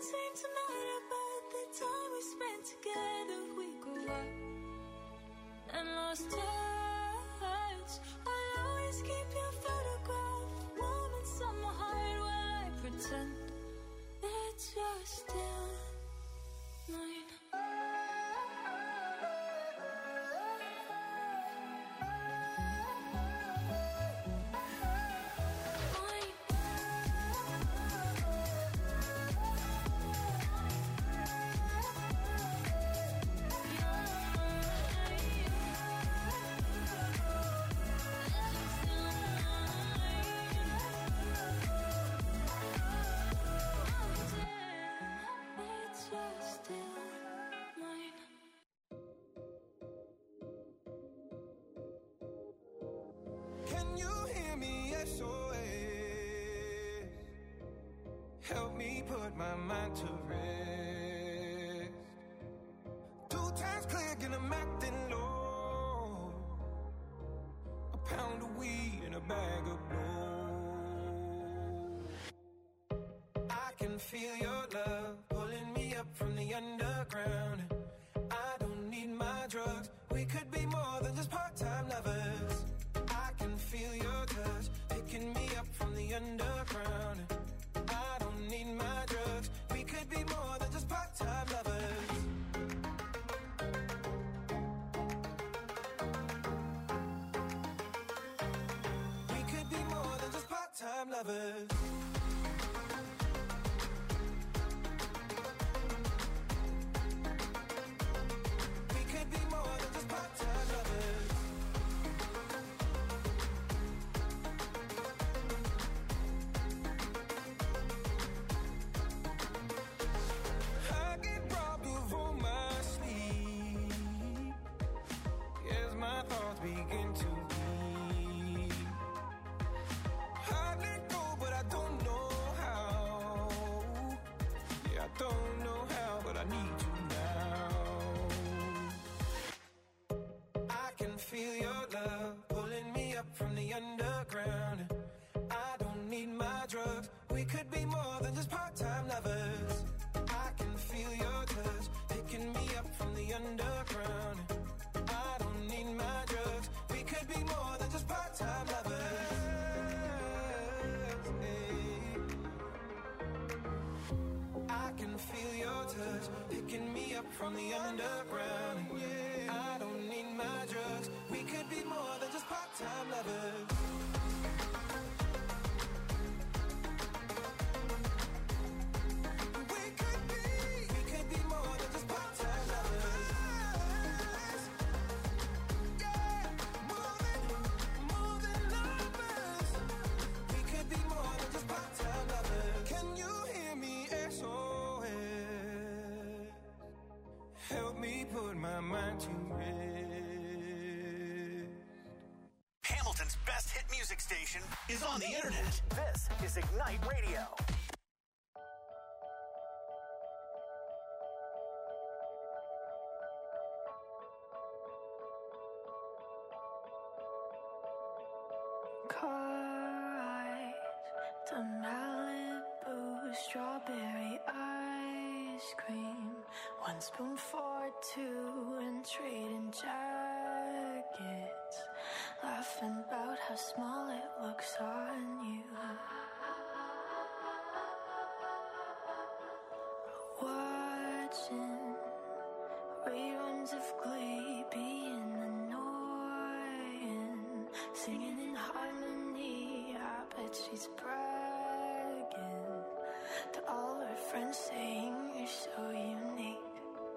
seem to matter, but the time we spent together, we grew up and lost touch. I'll always keep your photograph warm inside my heart while I pretend that you're still mine. Can you hear me? SOS. Help me put my mind to rest. 2 times clear, and I'm acting low. A pound of weed and a bag of blow. I can feel your love pulling me up from the underground. I don't need my drugs. We could be more than just part-time lovers. I can feel your touch picking me up from the underground. I don't need my drugs. We could be more than just part-time lovers. We could be more than just part-time lovers. We could be more than just part-time lovers. I get robbed of all my sleep as my thoughts begin to bleed. I let go, but I don't know how. Yeah, I don't know how, but I need you now. I can feel your love pulling me up from the underground. I don't need my drugs. We could be more than just part-time lovers. I can feel your touch picking me up from the underground. I don't need my drugs. We could be more than just part-time lovers. Hey. I can feel your touch picking me up from the underground. Yeah. I don't need my drugs. We could be more than just part-time lovers. We could be more than just part-time lovers. Yeah, more than lovers. We could be more than just part-time lovers. Can you hear me? SOS. Help me put my mind to rest. Hamilton's best hit music station is on the internet. This is Ignite Radio. Car ride to Malibu, strawberry ice cream, 1 spoon for 2 and trading jackets, laughing about how small it looks on you. Watching reruns of Glee, being annoying, singing in harmony. I bet she's bragging to all her friends, saying you're so unique.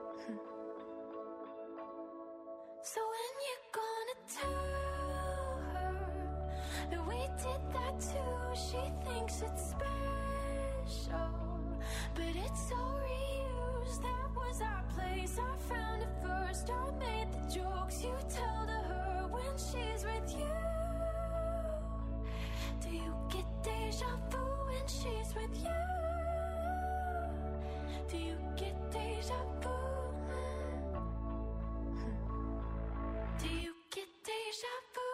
So when you gonna tell her that we did that too? She thinks it's special, but it's so reused. That was our place. I found it first. I made the jokes you tell to her when she's with you. Do you get deja vu when she's with you? Do you get deja vu? Do you get deja vu?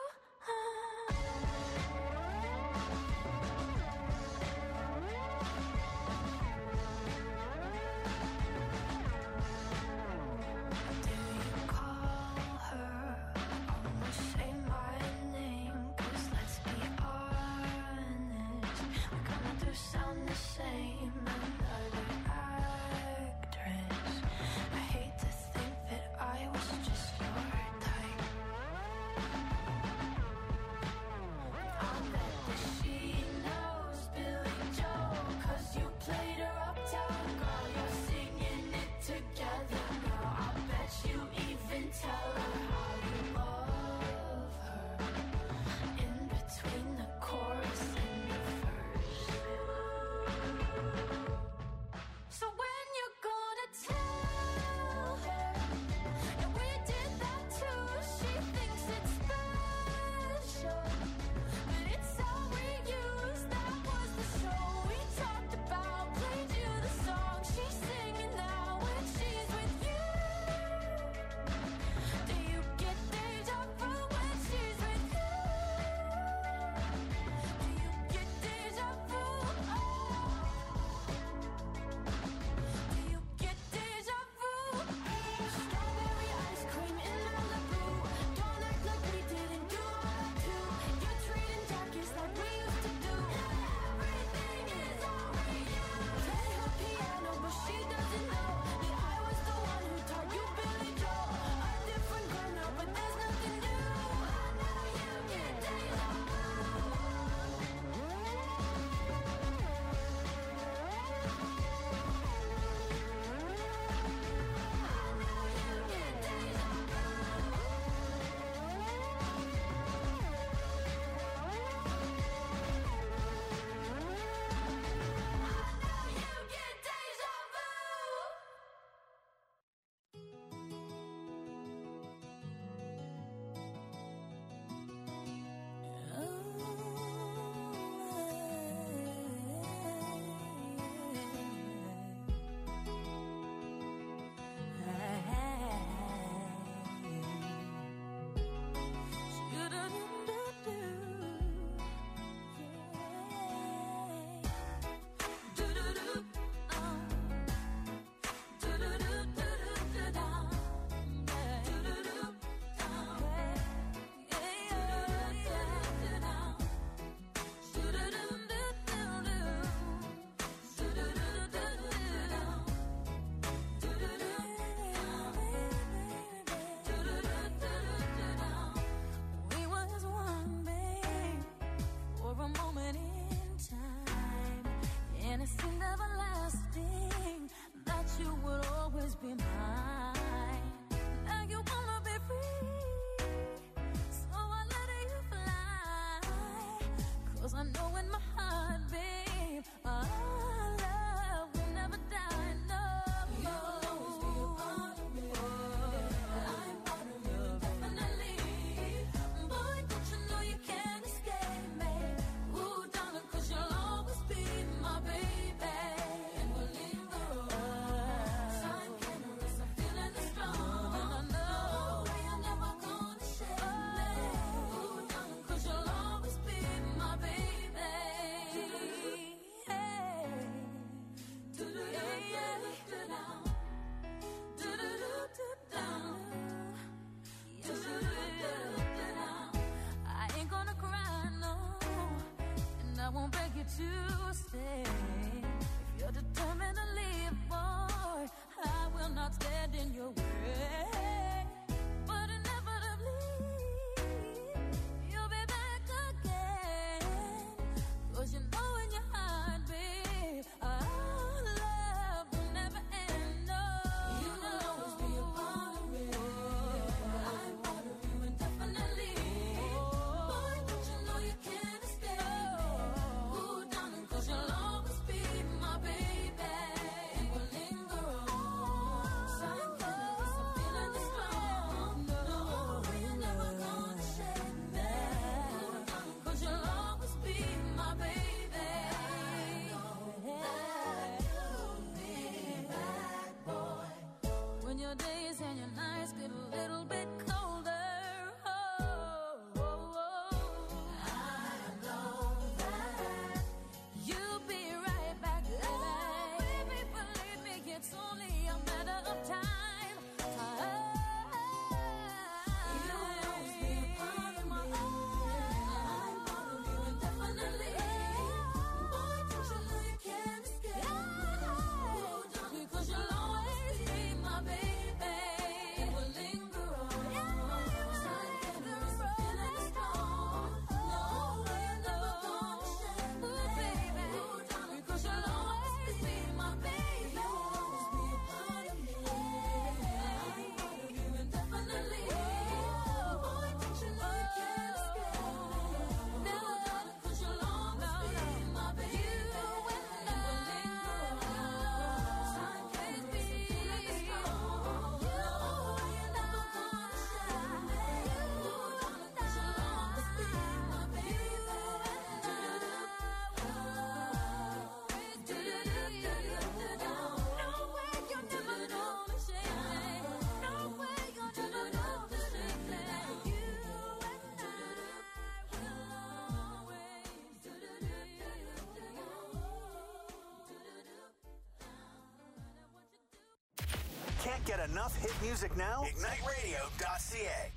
Can't get enough hit music now? IgniteRadio.ca.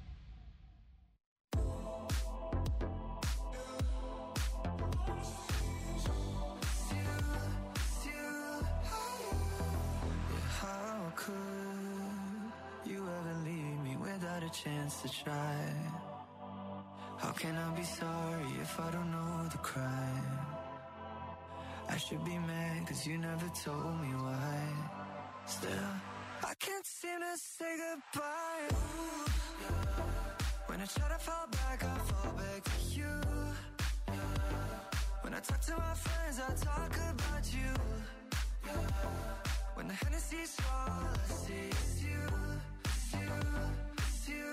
How could you ever leave me without a chance to try? How can I be sorry if I don't know the crime? I should be mad cause you never told me why. Still, I can't seem to say goodbye. Ooh, yeah. When I try to fall back, I fall back to you. Yeah. When I talk to my friends, I talk about you. Yeah. When the Hennessy's all I see is you, it's you, it's you.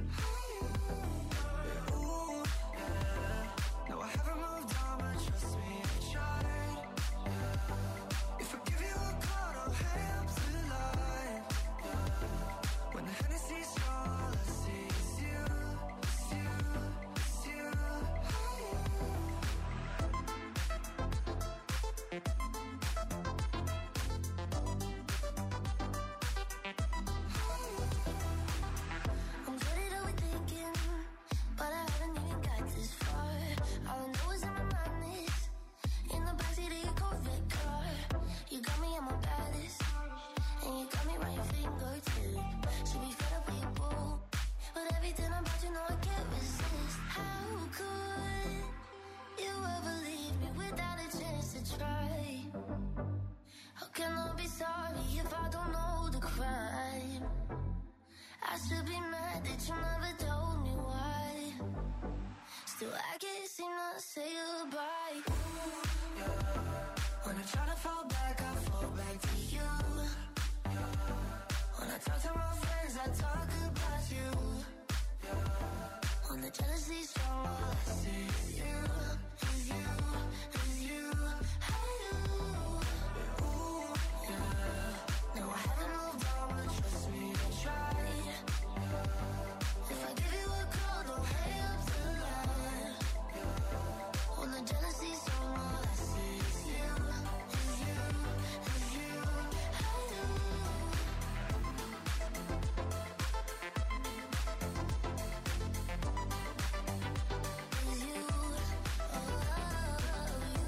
Yeah, ooh, yeah. No, I haven't moved on, but trust me, I tried. Yeah. If I give you a call, don't hang up the line. Yeah. When the Hennessy's all I see is you, it's you, it's you. I'm good at overthinking, but I haven't even got this far. All I know is in my mind is in the backseat of your Corvette car. You got me at my baddest, and you got me right your fingertip. Should be fed up with your boo, but everything about you know I can't resist. How could you ever leave me without a chance to try? How can I be sorry if I don't know the crime? I should be mad that you never told me why. Still, I can't seem to say goodbye. Ooh, yeah. When I try to fall back, I fall back to you. Yeah. When I talk to my friends, I talk about you. Yeah. When the jealousy's strong, all I see is you, is you, is you. I do. Ooh, yeah. No, I haven't moved on, but trust me, I tried. If I give you a call, don't hang up the line. When the jealousy's strong, all I see is you, is you, is you. I do. Is you, oh, you.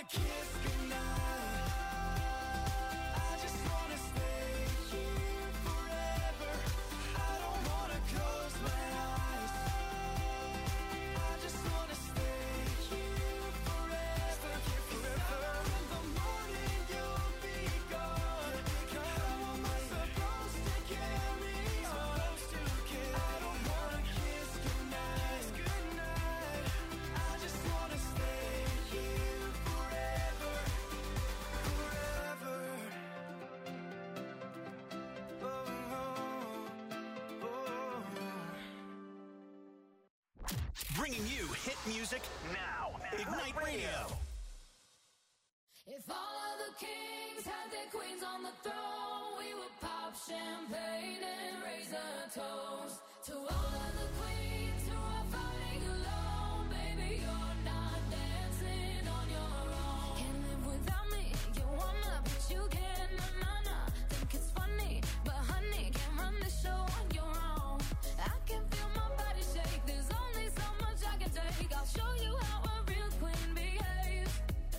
kiss goodnight. I just wanna stay here forever. I don't wanna close my eyes. I just wanna stay here forever. In the morning you'll be gone. How am I supposed to carry on? I don't wanna kiss goodnight. I just wanna stay here forever. Bringing you hit music now. Ignite Radio. If all of the kings had their queens on the throne, we would pop champagne and raise a toast to all of the queens who are fighting alone. Baby, you're not dancing on your own. Can't live without me, you wanna, but you can't. Nah. Think it's funny, but honey, can't run the show on your own. I can feel my body shake, there's only so much I can take. I'll show you how a real queen behaves.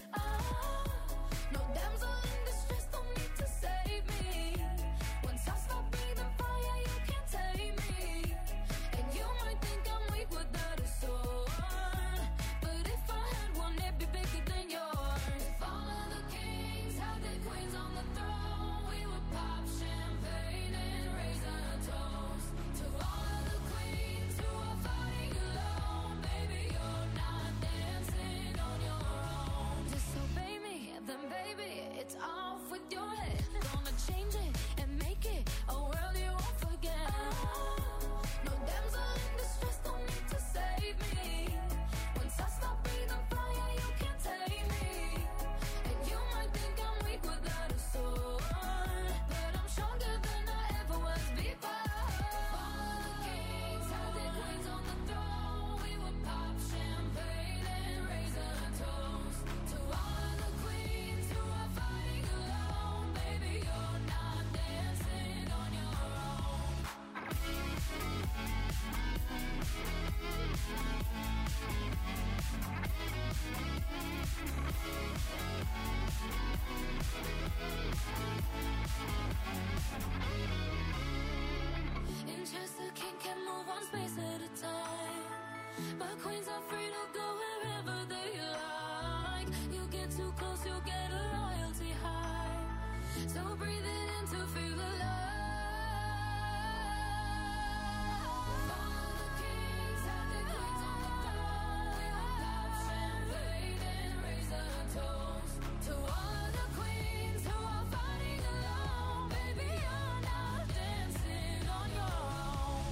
No damsel in distress, don't need to save me. Once I stop breathing fire, you can't tame me. And you might think I'm weak without a sword, but if I had one, it'd be bigger than yours. If all of the kings had their queens on the throne, we would pop champagne and raise a toast to all of the queens who are fighting alone. Baby, you're not dancing on your own. Disobey me, then baby, it's off with your head. Gonna change it and make it a world you won't forget. No damsel in distress, don't need to save me. Once I stop breathing fire, you can't tame me. And you might think I'm weak without a sword, but I'm stronger than I ever was before. All of the kings had their queens on the throne, we would pop champagne and raise a toast to all of the queens who are fighting alone. Baby, you're not dancing on your own. In Chester, king can move one space at a time, but queens are free to go wherever they like. You get too close, you'll get a royalty high. So breathe it in to feel alive. All of the kings had their queens on the throne. We would pop champagne and raise a toast to all of the queens who are fighting alone. Baby, you're not dancing on your own.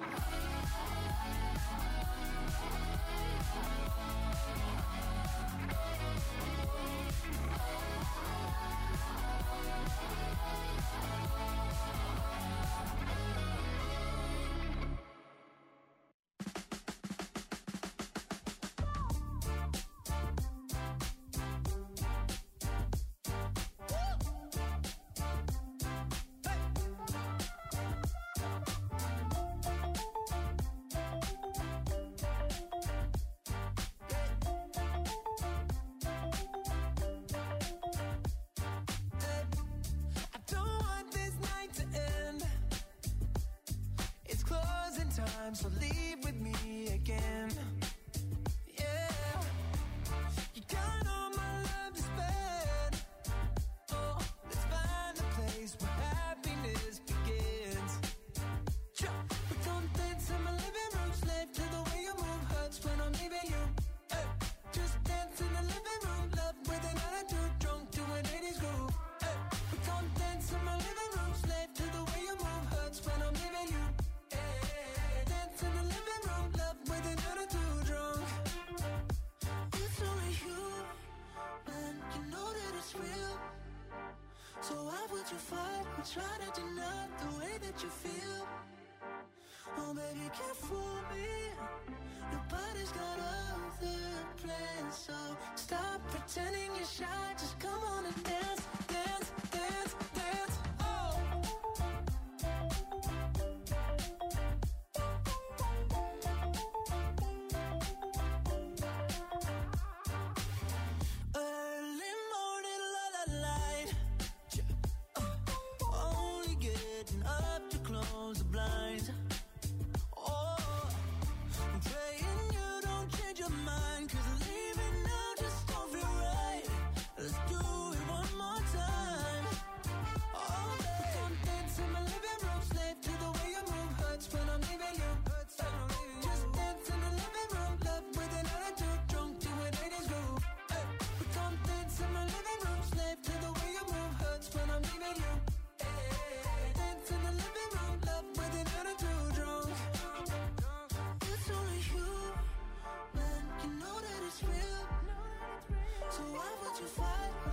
I don't want this night to end. It's closing time, so leave with me again. Yeah, you got all my love to spend. Oh, let's find a place where happiness begins. We don't dance in my living room, slave to the way you move hurts when I'm leaving you. Hey, just dance in the living room, love with an attitude, drunk to an 80s groove. Hey, we don't dance in my living room, slave to the way you move hurts when I'm leaving you. Hey, dance in the living room, love with an attitude, drunk. It's only you, man, you know that it's real. So why would you fight or try to deny the way that you feel? Oh baby, can't fool me. Nobody's got other plans, so stop pretending you're shy. Just come on and dance, dance, dance, dance. Oh. Early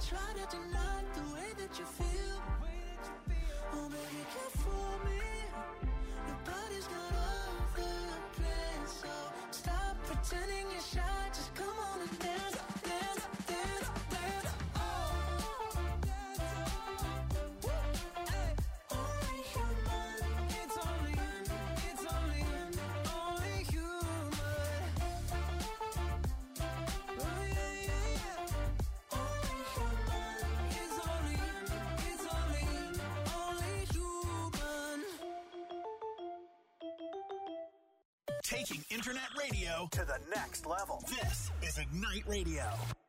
try to deny the way that you feel. Oh baby, can't fool me. Your body's got all the plans, so stop pretending you're shy. Just come on and dance, dance, dance, dance. Oh, hey. Only human. It's only human. Only human. Oh yeah, yeah, yeah. Only human. It's only human. Taking internet radio to the next level. This is Ignite Radio.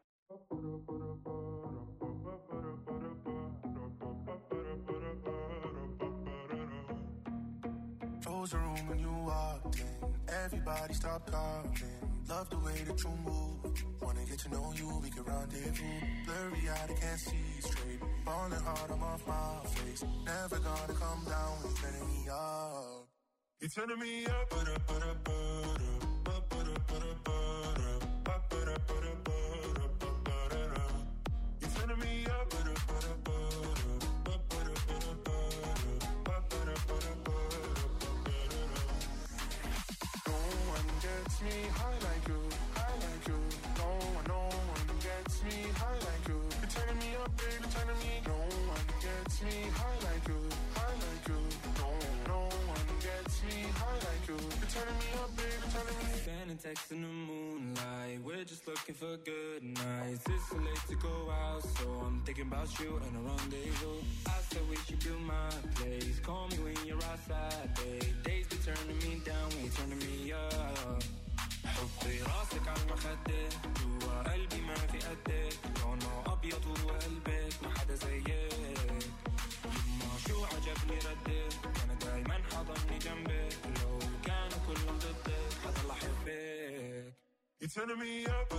Close the room when you walked in. Everybody stop talking. Love the way that you move. Wanna get to know you, we can rendezvous. Blurry eyed, I can't see straight. Falling hard, I'm off my face. Never gonna come down, you're turning me up. You're turning me up. You're turning me up. No one gets me high like you, high like you. No one gets me high like you. You're turning me up, baby, turning me. No one gets me high like you, high like you. No one gets me high like you. You're turning me up, baby, turning me. Sending texts in the moonlight. We're just looking for good nights. It's so late to go out, so I'm thinking about you and a rendezvous. I said we should do my place. Call me when you're outside, babe. Days be turning me down, when you're turning me up. حطي راسك على المخدة جوا قلبي ما في قدك لونه أبيض وقلبك ما حدا زيك يما شو عجبني ردك أنا دايما حضني جنبك لو كانوا كلهم ضدك حضل أحبك. You're turning me up.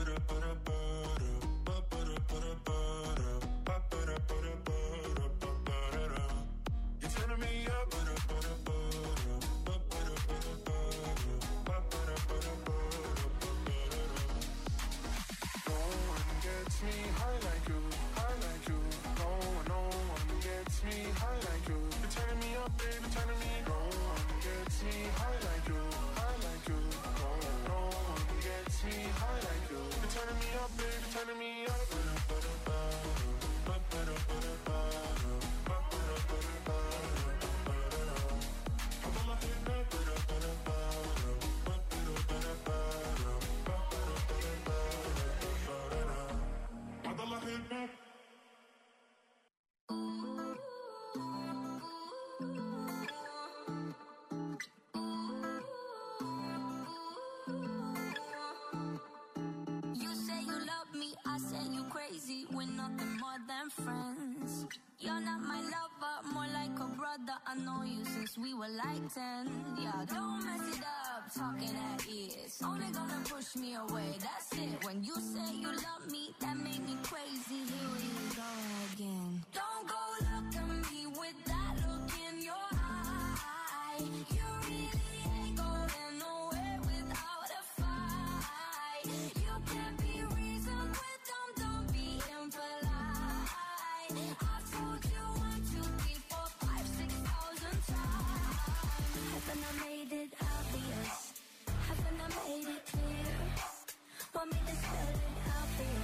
You're turning me up. Me high like you, high like you. No one gets me high like you. You're turning me up, baby, turning me. No one gets me high like you, high like you. No one gets me high like you. You're turning me up, baby, turning me up. We're nothing more than friends. You're not my lover, more like a brother. I know you since we were like 10. Yeah, don't mess it up, talking at ears. Only gonna push me away, that's it. When you say you love me, that made me crazy. Here we go again. Don't go look at me with that look in your eye. You really ain't going nowhere without a fight. You can't be reasoned with them, don't be impolite. I've told you 1, 2, 3, 4, 5, 6,000 times. Haven't I made it obvious? Haven't I made it clear? Want me to spell it out for you?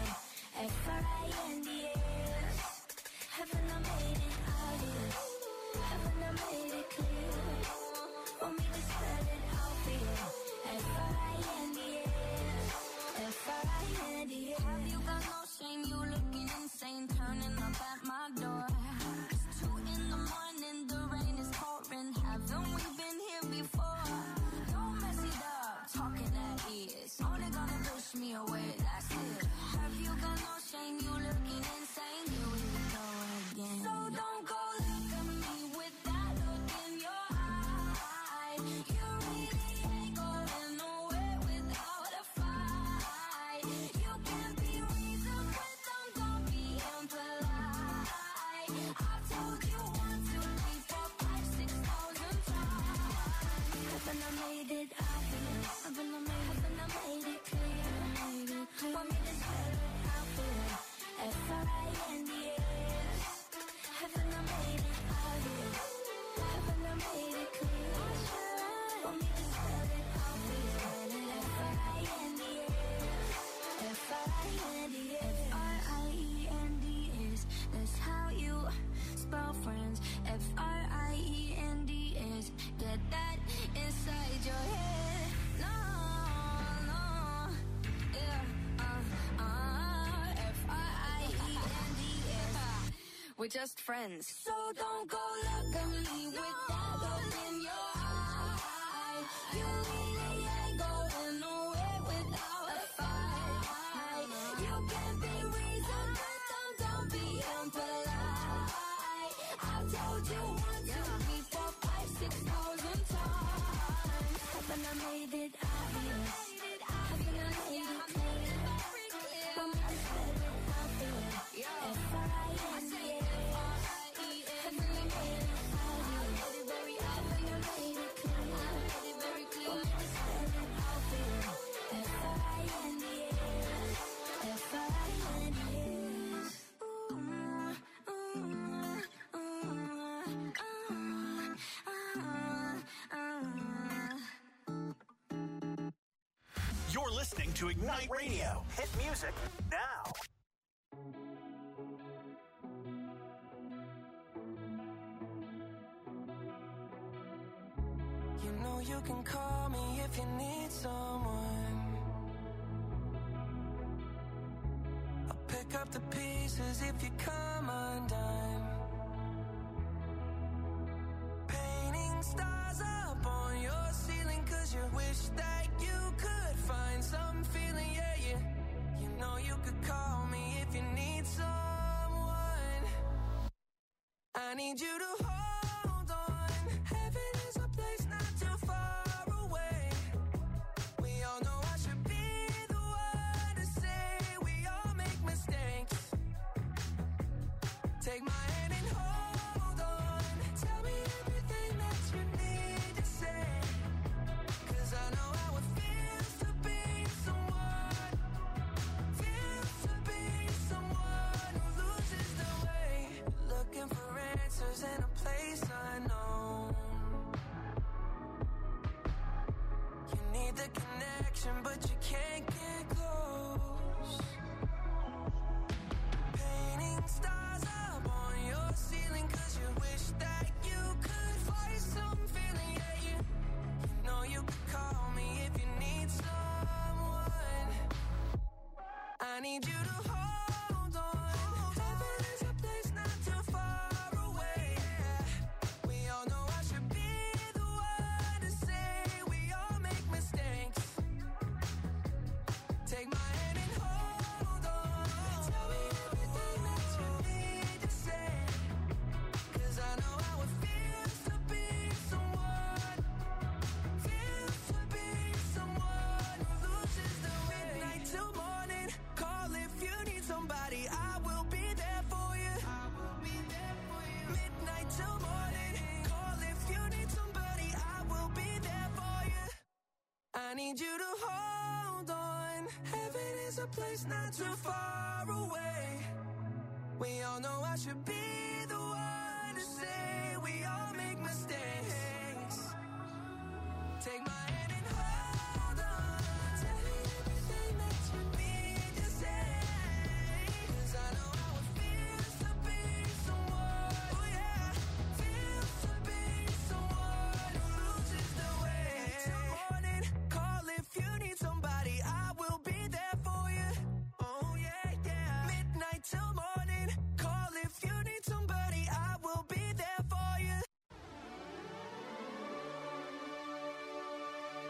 F-R-I-N-D-S. Haven't I made it obvious? Haven't I made it clear? Want me to spell it out for you? F-R-I-N-D-S. F-R-I-N-D-S. Have you got no shame? You looking insane, turning up at my door. It's 2 in the morning, the rain is pouring. Haven't we been here before? Don't mess it up, talking at ears. Only gonna push me away, that's it. Have you got no shame? You looking insane. Here we go again. So don't go look at me with that look in your eye. You really ain't going nowhere without a fight. You can't be reasoned with them, don't be impolite. I've told you 1, 2, 3, 4, 5, 6,000 times. Haven't I made it obvious? Haven't I made it clear? Want me to spell it out for you? F-R-I-N-D We're just friends. So don't go look at me with that look in your eye. You really ain't going nowhere without a fight. You can be reasoned, but don't be impolite. I've told you 1, 2, 3, 4, 5, 6,000 times. Haven't I made it obvious? Haven't I made it clear? Want me to spell it out for you? F-R-I-N-D-A. Haven't I made it obvious? Haven't I made it clear? Want me to spell it out for you? F-R-I-N-D-A. You're listening to Ignite Radio. Hit music now. You know you can call me if you need someone. I'll pick up the pieces if you come undone. Painting stars up on your ceiling 'cause you wish that you could find some feeling, yeah. You know you could call me if you need someone. I need you to hold on. Heaven is a place not too far away. We all know I should be the one to say we all make mistakes. Take my hand and hold on. Tell me everything that you need to say. 'Cause I know how it feels to be someone. Feels to be someone who loses the way. Looking for answers in a place unknown. You need the connection, but you can't get close. Painting stars up on your ceiling 'cause you wish that you could find some feeling, yeah. You know you could call me if you need someone. I need you to hold on. Heaven is a place not too far away. We all know I should be the one to say we all make mistakes. Take my hand and hold on. Tell me everything that you need to say. 'Cause I know how it feels to be someone. Feels to be someone who loses the way. Midnight till morning. Call if you need somebody. I will be there for you. I will be there for you. Midnight till morning. Call if you need somebody. I will be there for you. I need you to hold on. Heaven is a place not too far away. We all know I should be the one to say we all make mistakes. Take my hand and hold on. Tell me everything that you need to say. 'Cause I know how it feels to be someone. Oh yeah, feels to be someone who loses the way. Till morning, call if you need somebody. I will be there for you. Oh yeah, yeah. Midnight till morning, call if you need somebody. I will be there for you.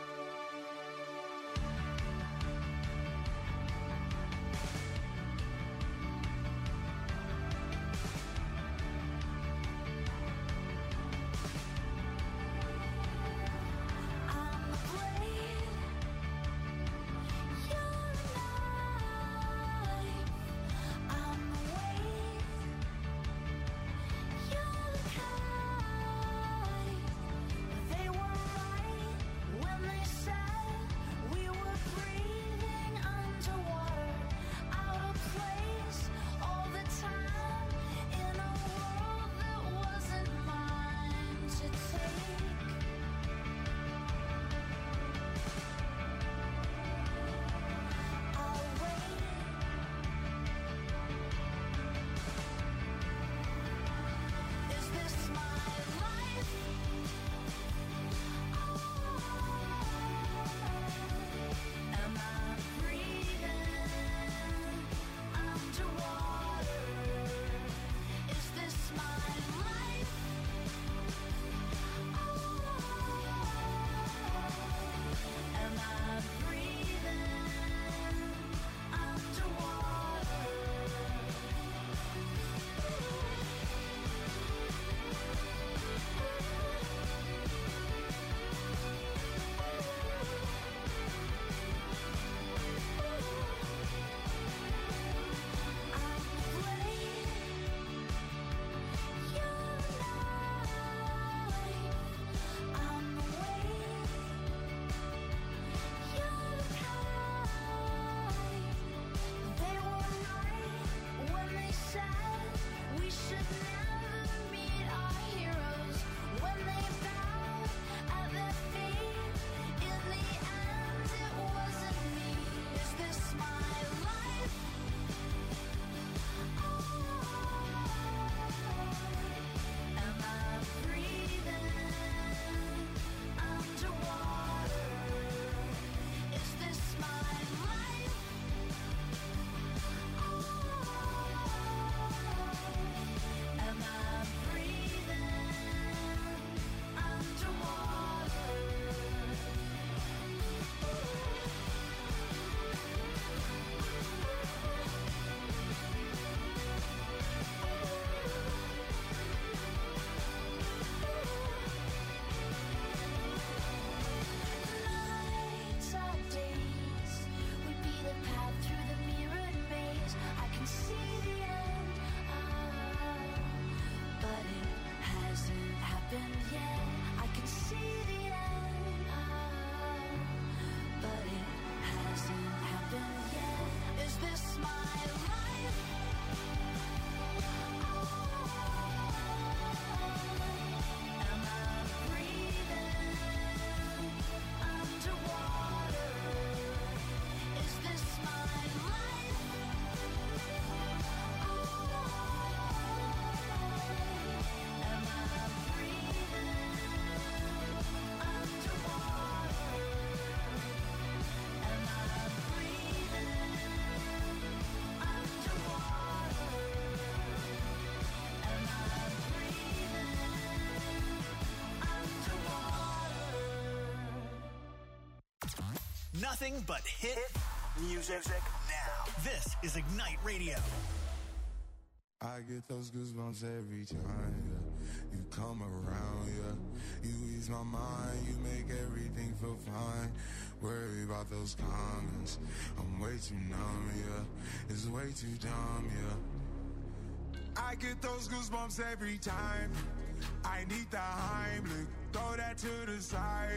nothing but hit music now. This is Ignite Radio. I get those goosebumps every time, you come around, you ease my mind, you make everything feel fine. Worry about those comments, I'm way too numb, it's way too dumb, I get those goosebumps every time. I need the Heimlich, throw that to the side.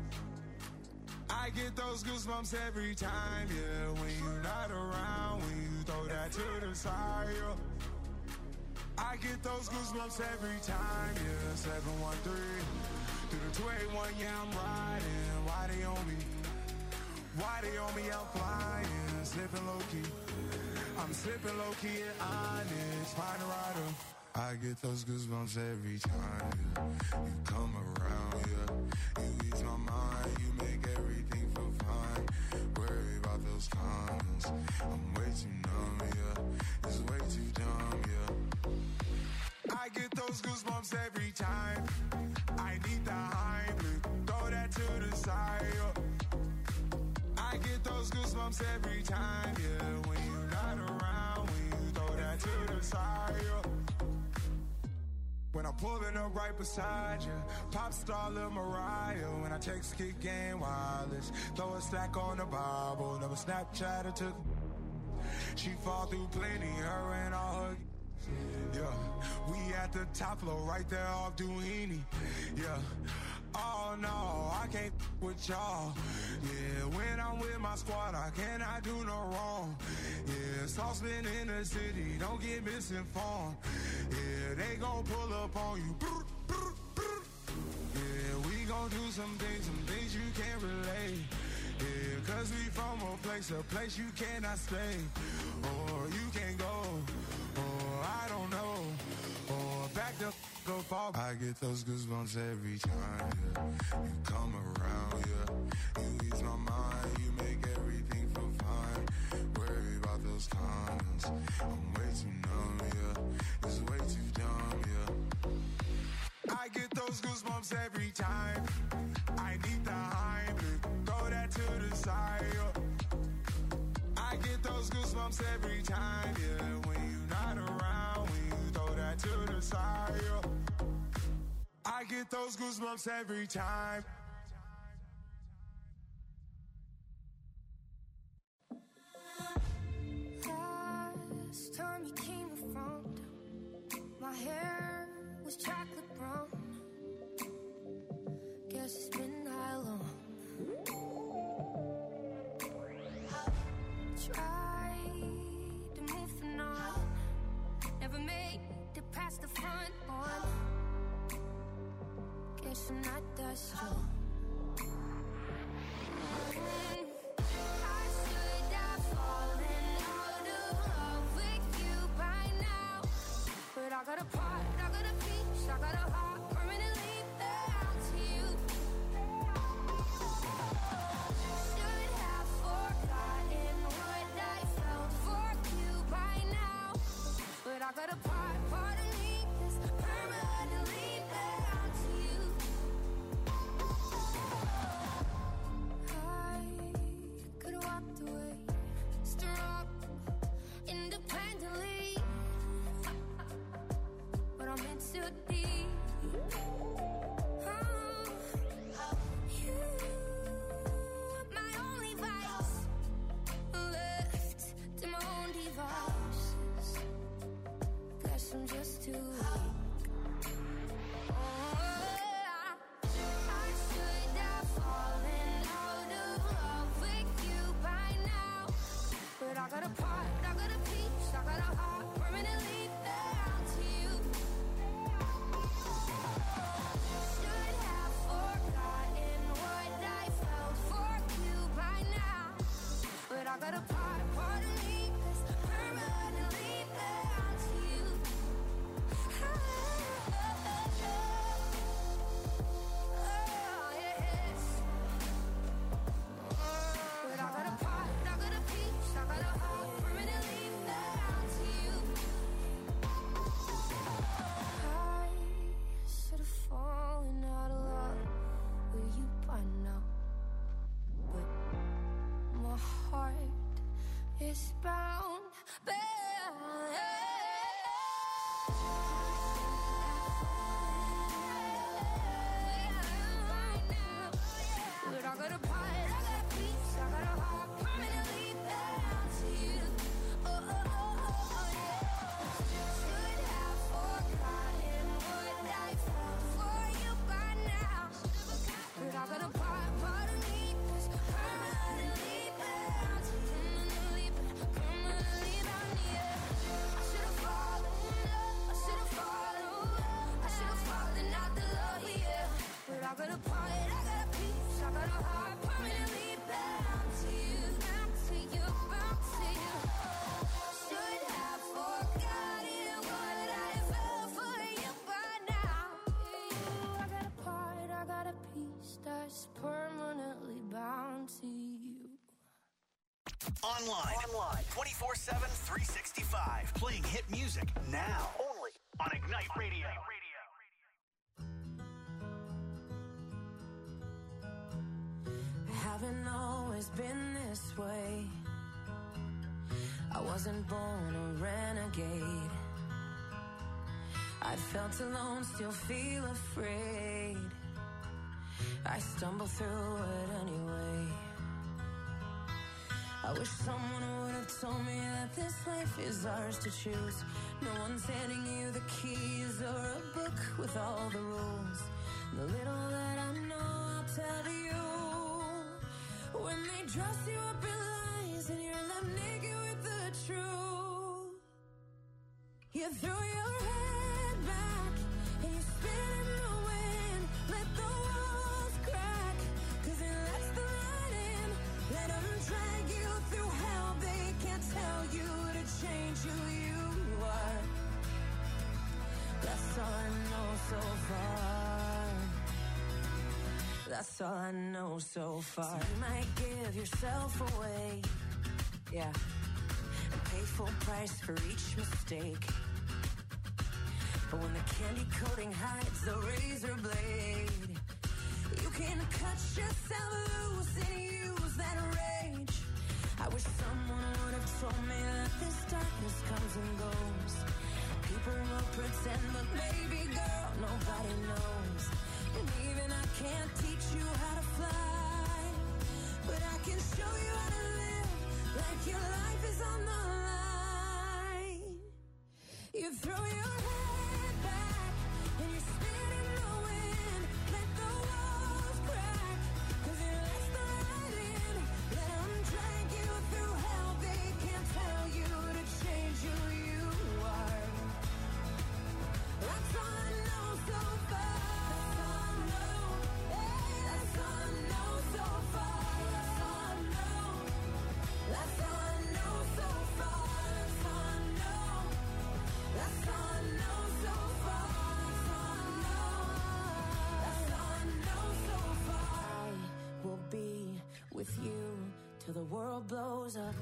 I get those goosebumps every time, when you're not around, when you throw that to the side. I get those goosebumps every time, 713 through the 281, I'm riding. Why they on me? Why they on me? I'm flying, slipping low key. I'm slipping low key at Onyx, find a rider. I get those goosebumps every time, you come around, you ease my mind, you make everything feel fine. Worry about those comments, I'm way too numb, it's way too dumb, I get those goosebumps every time. I need the Heimlich, throw that to the side. I get those goosebumps every time, when you're not around, when you throw that to the side. When I'm pulling up right beside you, pop star Lil Mariah. When I text Kick Game Wireless, throw a stack on the Bible. Never Snapchat or took. She fall through plenty, her and all her. We at the top floor, right there off Duini. Oh no, I can't with y'all. When I'm with my squad, I cannot do no wrong. Saucepan in the city, don't get misinformed. They gon' pull up on you. We gon' do some things you can't relate. Cause we from a place you cannot stay. Or you can't go. I don't know, or back the go fall. I get those goosebumps every time, you come around, you ease my mind, you make everything feel fine. Worry about those comments, I'm way too numb, it's way too dumb, I get those goosebumps every time. I need the Heimlich, throw that to the side. I get those goosebumps every time, when you're not around, when you throw that to the side. I get those goosebumps every time. Last time you came around, my hair was chocolate brown. Guess it's been that long. Tried to move on, never made it past the front one. Guess I'm not that strong. I should have fallen out of love with you by now, but I got a part, I got a piece, I got a heart permanently bound to you. Should have forgotten what I felt for you by now, but I got a part of me that's permanently bound to you. is bound. But I got a part, I got a piece, I got a heart permanently bound to you. Oh, oh, oh, oh, yeah. Should have forgotten what I felt for you by now. But I got a part of me that's permanently bound to you. Permanently bound to you. I should've fallen in love, I should've fallen out the love, yeah. But I got a part, I got a piece, I got a heart permanently bound to you, bound to you, bound to you. Should have forgotten what I felt for you by now. I got a part, I got a piece that's permanently bound to you. Online. 24/7, 365. Playing hit music now. Only on Ignite Radio. Haven't always been this way. I wasn't born a renegade. I felt alone, still feel afraid. I stumble through it anyway. I wish someone would have told me that this life is ours to choose. No one's handing you the keys or a book with all the rules. The little that I know, I'll tell you. When they dress you up in lies and you're left naked with the truth, you throw your head back and you spin in the wind. Let the walls crack, 'cause it lets the light in. Let them drag you through hell. They can't tell you to change who you are. That's all I know so far. That's all I know so far. So you might give yourself away, yeah, and pay full price for each mistake. But when the candy coating hides the razor blade, you can cut yourself loose and use that rage. I wish someone would have told me that this darkness comes and goes. People will pretend, but baby girl, nobody knows. And even I can't teach you how to fly, but I can show you how to live like your life is on the line. You throw your head back and you spin in the wind. Let the walls crack, 'cause it lets the light in. Let them drag you through hell. They can't tell you to change who you are. That's all I know so far. That's all I know so far. That's all I know. That's all I know so far. That's all I know. That's all I know so far. That's all I know. That's all I know so far. I will be with you till the world blows up.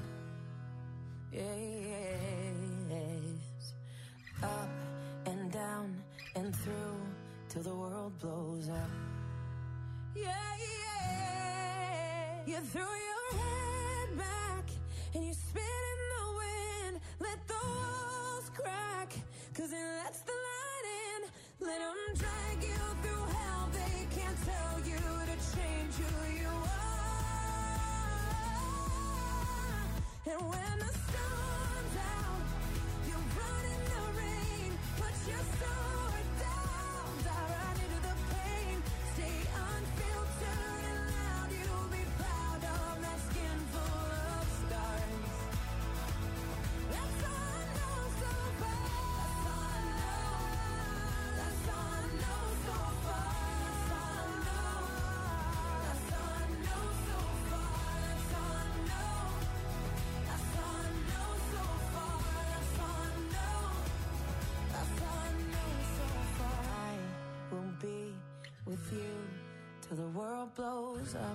Yes. Up and down and through till the world blows up. Yeah, yeah. You throw your head back and you spin in the wind. Let the walls crack, 'cause it lets the light in. Let them drag you through hell. They can't tell you to change who you are. And when the storm's out, you run in the rain. Put your sword down. Dive right into the pain. Stay unfiltered and loud. You'll be proud of that skin full of scars. That's all I know so far. That's all I know so far. That's all I know. That's all I know so far. That's all I know. That's all I know so far. That's all I know. That's all I know so far. I will be with you till the world blows up.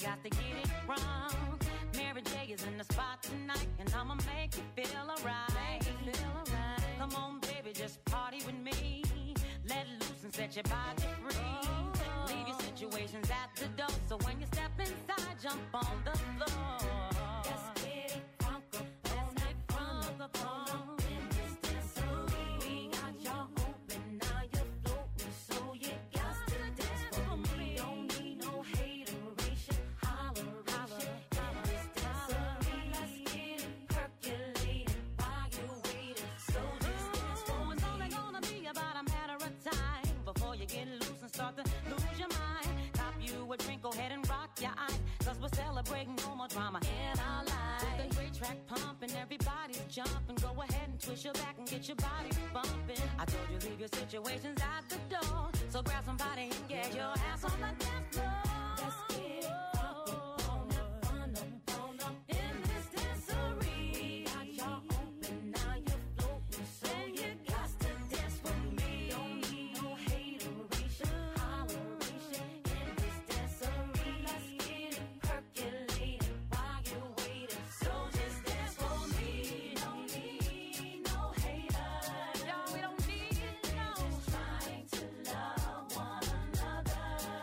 got to get it wrong. Mary J is in the spot tonight, and I'ma make you feel alright. Come on, baby, just party with me. Let loose and set your body free. Leave your situations at the door, so when you step inside, jump on the floor. Let's get it funk up, let's get funk up in this dancery. We got y'all open, now you're floating, so you got to dance for me. Don't need no hateration, holleration in this dancery. Let's get it percolated while you're waiting, so just dance for me. It's only gonna be about a matter of time before you get loose and start to lose your mind. Cop you a drink, go ahead and rock your eyes, cause we're celebrating no more drama in our lives. With the great track pumping, everybody's jumping. Go ahead and twist your back and get your body bumping. I told you leave your situations at the door, so grab somebody and get your ass on the dance floor. Let's get it on up in this dancery. Got y'all open, now you're floating, so you got to dance for me. Don't need no hateration, holleration in this dancery. Let's get it percolated while you're waiting, so just dance for me. Don't need no haters, no, we don't need no. Just trying to love one another.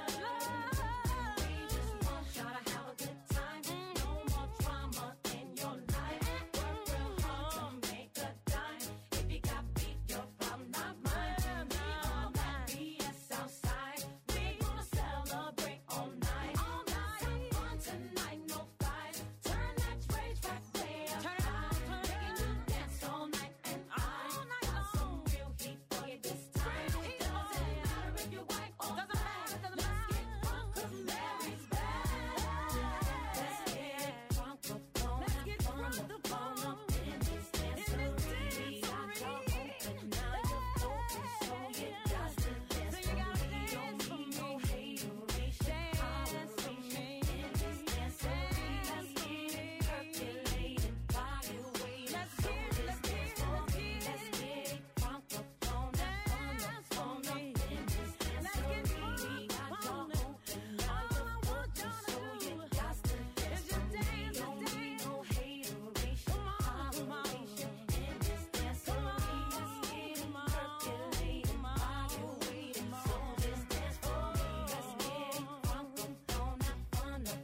We just want y'all to have a good time. No more drama in your life. Work real hard to make a dime. If you got beef, your problem, not mine. We all got BS outside. We gonna celebrate all night. Some fun tonight, no fight. Turn that rage right way up high. Making you dance all night, and I got some real heat for you this time. Doesn't matter if you're white or black. Let's get drunk 'cause Mary's back. Let's get drunk upon up in this dancery. Got y'all open, now you're floating, so you got to dance for me. Don't need no hateration, holleration in this dancery. Let's get it percolated while you're waiting, so just dance for me. Let's get it drunk upon up in this dancery. Got y'all open, now you're floating, so you got to dance for me. Don't need no hateration, holleration in this dancery. Let's get it percolated while you're waiting, so just dance for me. Let's get it drunk upon up in this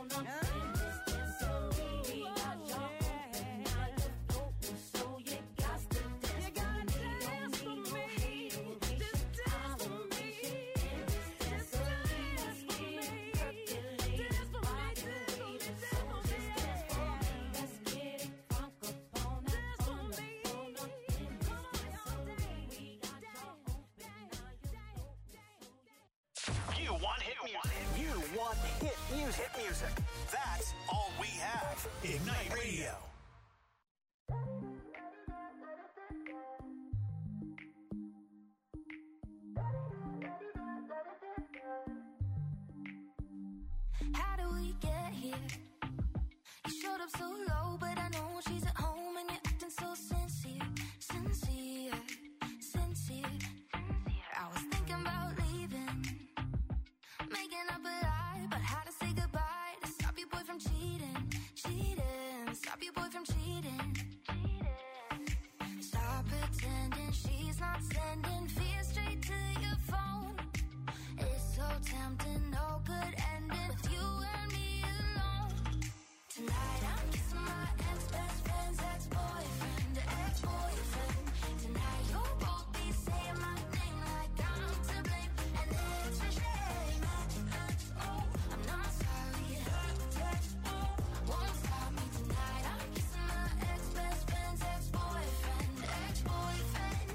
dancery. Got y'all open, now you're floating, so you got to dance for me. Don't need no hateration, holleration in this dancery. Let's get it percolated while you're waiting, so just dance for me. Let's get it drunk upon up in this dancery. Got y'all open, now you're You want hit music. You want hit music. Hit music. That's all we have. Ignite Radio. How do we get here? You showed up so low, but I know she's at home and you're acting so sincere. I was thinking about leaving, making up a lie about how to say goodbye to stop your boy from cheating. Stop your boy from cheating. Stop pretending she's not sending fear straight to your phone. It's so tempting, no good ending with you and me alone. Tonight I'm kissing my ex-best friend's ex-boyfriend, ex-boyfriend. Tonight you'll both be saying my name like I'm to blame, and it's a shame. I'm not sorry. Won't stop me tonight. I'm kissing my ex-best friend's ex-boyfriend, ex-boyfriend.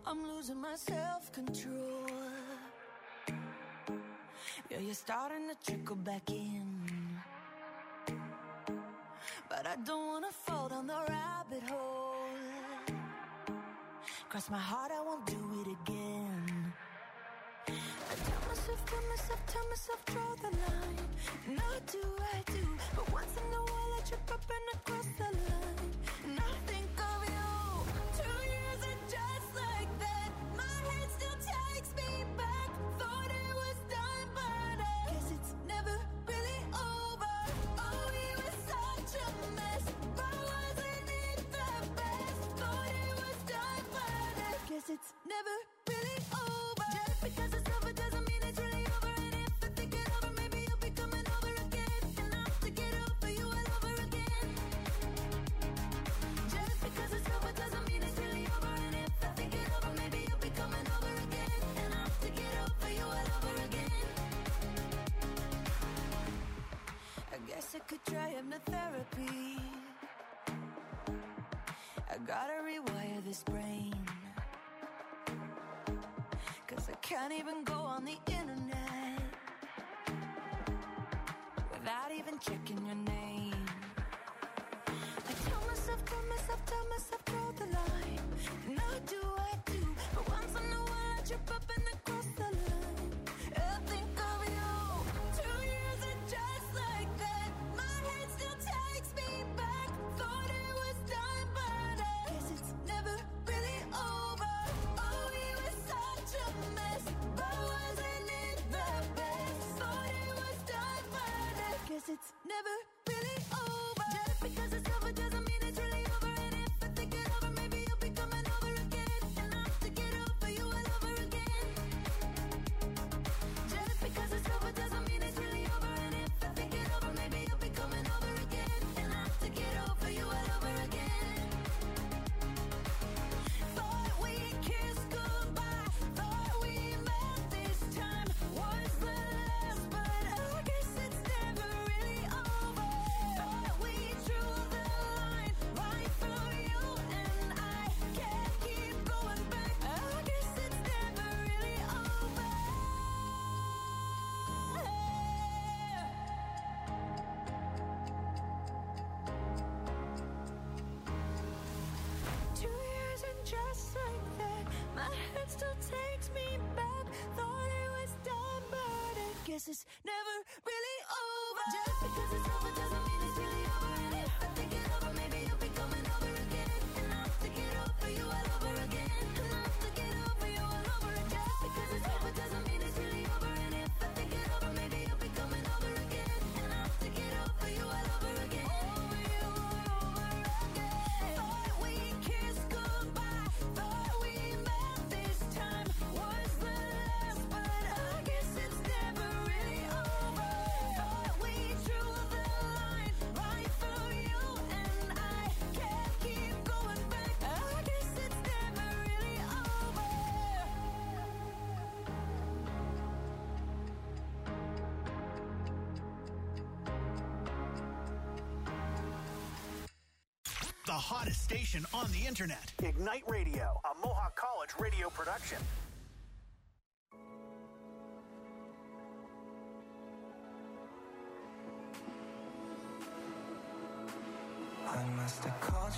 I'm losing my self-control. Yeah, you're starting to trickle back in, but I don't wanna fall down the rabbit hole. Cross my heart, I won't do it again. I tell myself, draw the line. And I do, but once in a while I trip up and I cross the line. And I think of you. 2 years and just like that, my head still takes me back. Thought it was done, but I guess it's never really over. Oh, we were such a mess, but wasn't it the best? Thought it was done, but I guess it's never really over. Just because it's over doesn't mean it's really over. And if I think it over, maybe you'll be coming over again. And I'll have to get over you all over again. Just because it's over doesn't mean it's really over. And if I think it over, maybe you'll be coming over again. And I'll have to get over you all over again. I guess I could try hypnotherapy. I gotta rewire this brain, 'cause I can't even go on the internet without even checking your name. I tell myself, draw the line. And I do, but once in a while I trip up and I cross the line. I think of you. 2 years and just like that, my head still takes me back. Thought it was done, but I guess it's never really over. Oh, we were such a mess, but wasn't it the best? Thought it was done, but I guess it's never really over. Just because it's over doesn't mean it's really over. And if I think it over, maybe you'll be coming over again. And I'll have to get over you all over again. Just because it's over doesn't mean it's really over. And if I think it over, maybe you'll be coming over again. And I'll have to get over you all over again. Thought we kissed goodbye, thought we met this time was the last, but I guess it's never really over. Thought we drew the line right through you, and I can't keep going back. I guess it's never really over. 2 years and just like that, my head still takes me back. Thought it was done, but I guess it's never really over. Just because it's over doesn't mean it's really over. And if I think it over, maybe you'll be coming over again. And I'll have to get over you all over again. And I'll have to get over you all over again. Just because it's over doesn't mean it's really over. And if I think it over, maybe you'll be coming over again. And I'll have to get over you all over again. Over you all over again. Thought we kissed goodbye, thought we met this time was the last, but I guess it's never really over. Thought we drew the line right through you, and I can't keep going back. I guess it's never really over. The hottest station on the internet. Ignite Radio, a Mohawk College radio production. I must have called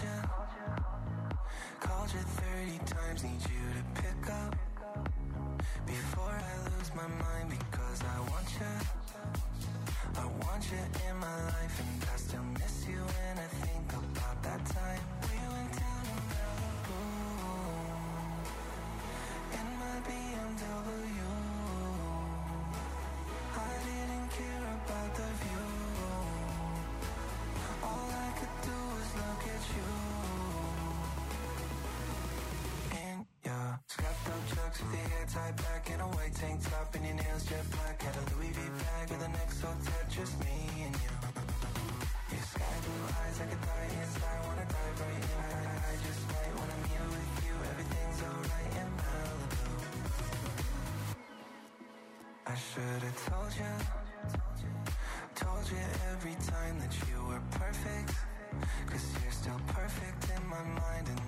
you 30 times, need you to pick up before I lose my mind, because I want you in my life, and I still miss you when I think about that time we went down to Malibu in my BMW. I didn't care about the view, all I could do was look at you. In your strapped up chucks with your hair tied back and a white tank top and your nails jet black, had a Louis V bag with an XO tat, just me and you. Your sky blue eyes like a dying star, wanna dive right in. I just might when I'm here with you, everything's alright in Malibu. I should've told you every time that you were perfect, 'cause you're still perfect in my mind, and